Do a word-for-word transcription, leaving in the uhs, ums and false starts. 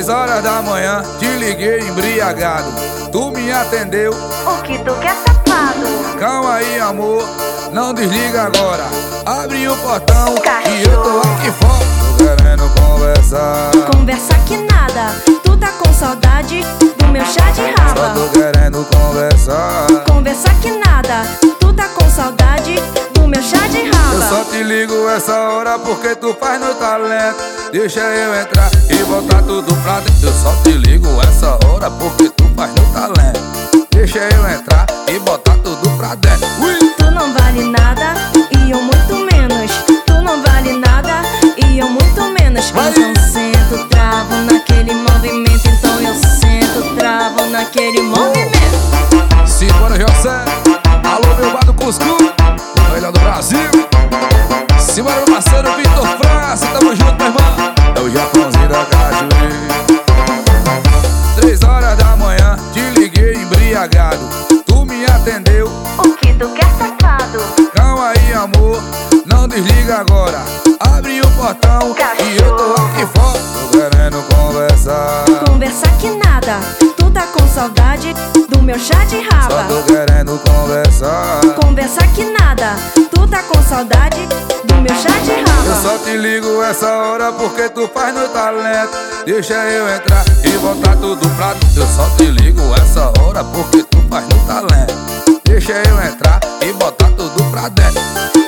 Três horas da manhã, te liguei embriagado. Tu me atendeu. O que tu quer, safado? Calma aí, amor, não desliga agora. Abre o portão Cachorro. e eu tô aqui fora. Tô querendo conversar. Conversa que nada. Tu tá com saudade do meu chá de Só raba. tô querendo conversar. Conversa que nada. Tu tá com saudade do meu chá de Eu só raba. te ligo essa hora porque tu faz no talento. Deixa eu entrar e botar tudo pra dentro. Eu só te ligo essa hora porque tu faz no talento. Deixa eu entrar e botar tudo pra dentro. Ui! Tu não vale nada e eu muito menos. Tu não vale nada e eu muito menos. Vai. Então sento, travo naquele movimento. Então eu sento, travo naquele movimento. Simbora, José. Alô, meu bar do Cuscu, o melhor do Brasil. Simbora, meu parceiro Vitor França. Tamo junto, meu irmão. É o Japãozinho da Cajuí. Três horas da manhã, te liguei embriagado. Tu me atendeu. O que tu quer, safado? Calma aí, amor, não desliga agora. Abre o portão e eu tô aqui fora. Tô querendo conversar. Conversa que nada. Tu tá com saudade do meu chá de Só raba. tô querendo conversar. Conversa que nada. Tu tá com saudade do meu chá de Eu raba. só te ligo essa hora porque tu faz no talento. Deixa eu entrar e botar tudo pra dentro. Eu só te ligo essa hora porque tu faz no talento. Deixa eu entrar e botar tudo pra dentro.